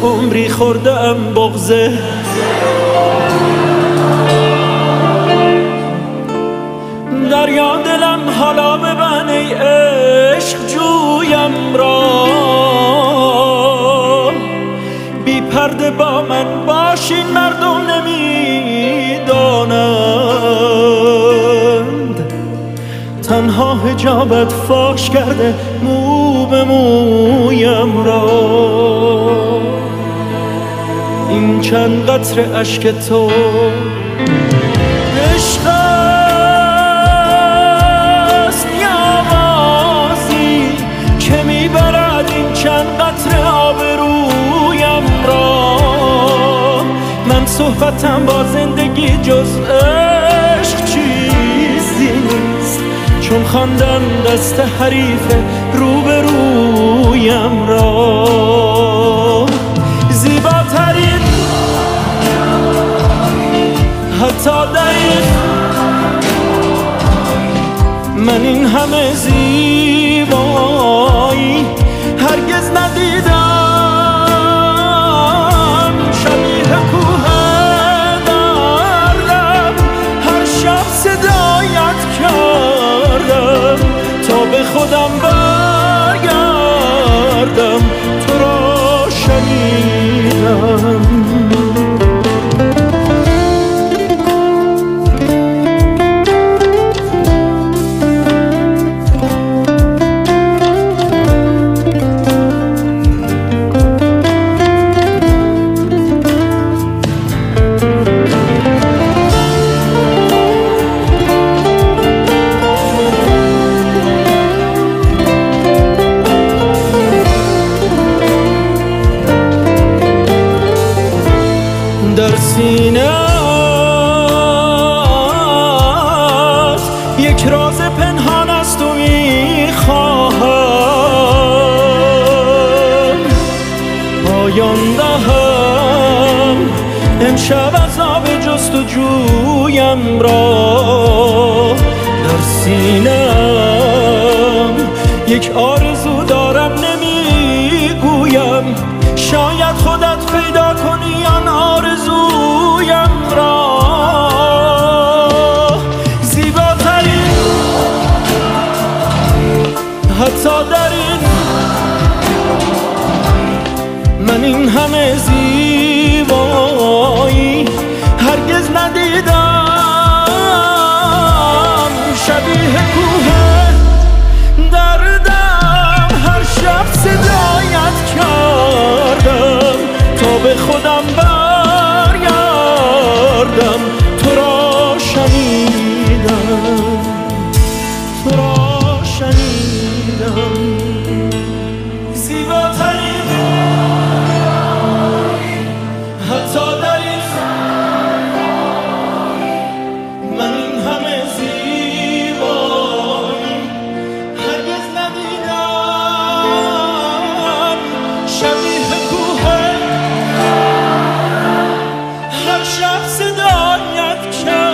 عمری خوردم بغضه. دریا دلم حالا ببن ای عشق جویم را، بی پرده با من باشین مردم نمیدانند. تنها حجابت فاش کرده مو به مویم را. این چند قطره اشک تو عشق است یا بازی که میبرد این چند قطره آبرویم را. من صحبتم با زندگی جز عشق چیزی نیست، چون خواندم دست حریف روبرویم را. زیباترین حتی در این من این همه زیبایی هرگز ندیدم. شبیه کوه دردم هر شب صدایت کردم تا به خودم برگردم، تو را شنیدم. در سینه است یک راز پنهان است و میخواهم پایان دهم امشب از آب جستجویم را. در سینه‌ام یک آرزو دارم نمیگویم، شاید خودت پیدا کنی آن آرزویم را. زیباترین حتی در این من این همه زیبایی هرگز ندیدم. شبیه کوه دردم هر شب صدایت کردم تا به خودم برگردم، تو را شنیدم، تو را شنیدم. زیباترین حتی در این من این همه زیبایی هرگز ندیدم. شبیه کوه هر شب صدایت کرد